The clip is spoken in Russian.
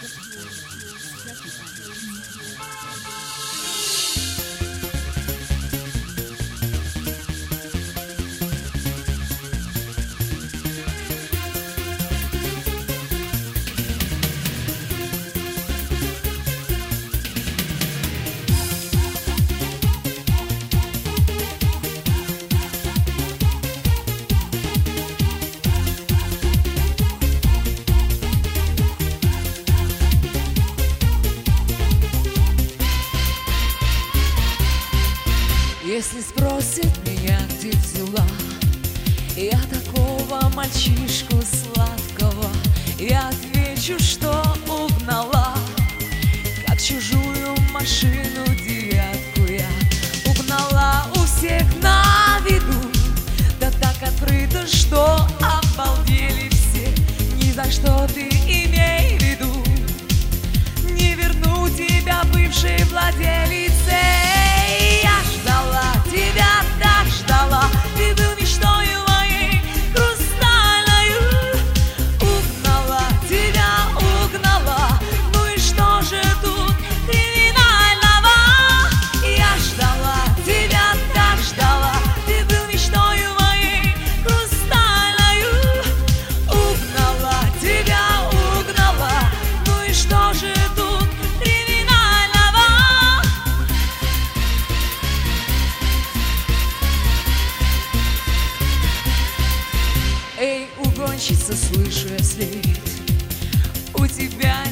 Если спросят меня, где взяла я такого мальчишку сладкого, я отвечу, что угнала, как чужую машину девятку я угнала у всех на виду, да так открыто, что обалдели все. Ни за что ты имей в виду, не верну тебя бывшей владелице. Я ждала тебя, так ждала, ты был мечтою моей хрустальною. Угнала тебя, угнала, ну и что же тут криминального? Я ждала тебя, так ждала, ты был мечтою моей хрустальною. Угнала тебя, угнала, ну и что же тут криминального? Эй, угонщица, слышу я след, у тебя